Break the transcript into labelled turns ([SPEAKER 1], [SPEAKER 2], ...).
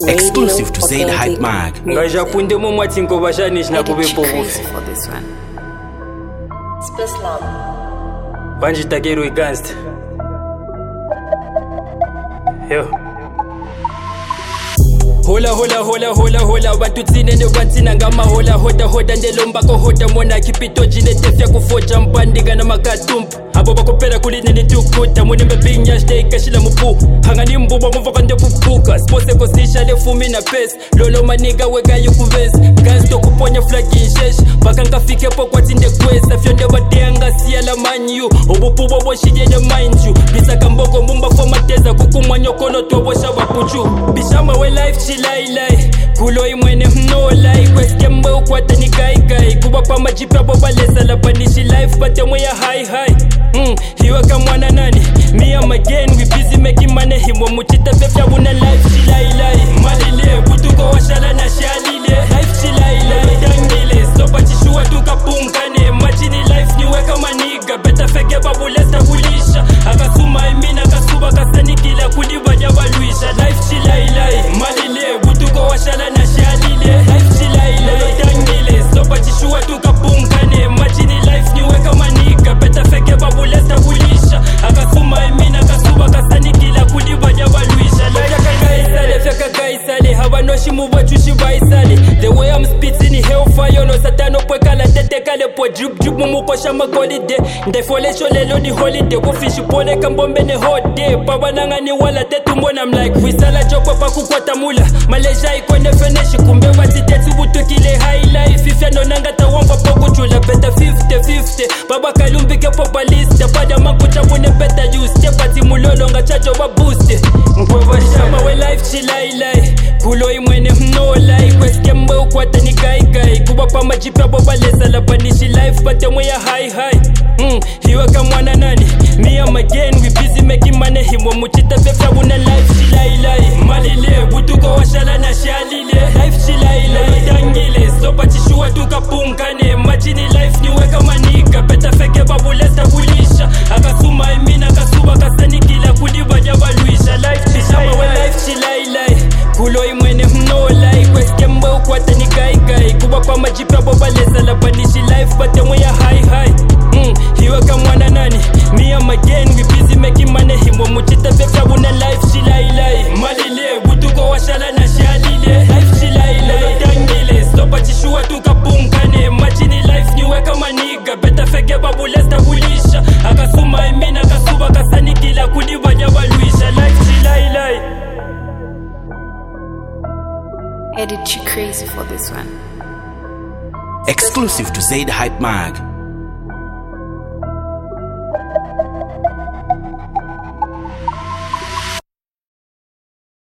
[SPEAKER 1] Exclusive to Zaid Hype Mag.
[SPEAKER 2] Ngaja punde mo mwatsinko bashanishi na kube pokufi. Banji takero against. Yo. Hola bantu tsine ne batsina ngama hoda ndelomba ko hoda mona kipito jine tefya kufoja mpandinga na makatumpu abo bakopera kuline ni tukuta munembe binya stay kashila mupu hangani mbuba mvoka ndepupuka spose ko sisha le fumi na pes lolo maniga wega yukuvesi gasto kuponya flag inshesh baka ngafike po kwatinde kwesa fyonde batenga siala manyu obupubo boshije ne mind you bisa kamboko mumba fomateza kukumwanyokolo tobosha bapuchu bishama we life chilai kulo imwene mnolai kweskembe ukwata ni kai kuba pa majipa bobalesa la panishi life patemo ya high hiwa kamwana nani me am again we busy making money himo muchita befya buna life chilai malile kutuko washala na shalile life chilai dangile sopa chishua tukapungane machini life niwe kama niga beta feke babulesta kulisha akasuma imina kasuba kasanikila kuliba jabaluisha life chilai malile kutuko washala na shalile life chilai dangile sopa chishua tukapungane machini life niwe kama niga beta feke babulesta kulisha akasuma imina kasuba kasanikila kuliba jabaluisha life kaisale habanoshi mubachushi baisale the way I'm spitting in hellfire no satano pwekala tetekale po drip mumukosha magolide ndefolesho lelo ni holiday kufishi pole kambombe ne hot day pabanangani wala tetumbona I'm like wisala jokwa pakukwata mula Malaysia ikone feneshi kumbe watiteti butukile high life ifya no nangata wamba pokuchula beta 50-50 baba kalumbike popaliste pada makucha mune beta use tepati mulolo nga chajo wa boost ngwavashama we life chilai kulo imwene mnolai kweskembe ukwata ni kai kuba pa majipa bobalesa la panishi life patemo ya high hiwa kamwana nani me am again we busy making money himo muchita befya buna life chilai malile butuko washala na shalile life chilai dangile sopa chishua tukapungane machini life niwe kama niga beta feke babulesta kulisha akasuma imina kasuba kasanikila kuliba jabaluisha life chishama we life chilai kulo imwene mnolai kweskembe ukwata ni kai kuba kwa majipa bobalesa la panishi life patemo ya high hiwa kamwana nani me am again we busy making money himo muchita befya buna life chilai malile butuko washala na shalile life chilai dangile sopa chishua tukapungane machini life niwe kama niga beta feke babulesta kulisha akasuma imina kasuba kasanikila kuliba jabaluisha life chilai.
[SPEAKER 3] Edit you crazy for this one.
[SPEAKER 1] Exclusive to Zaid Hype Mag.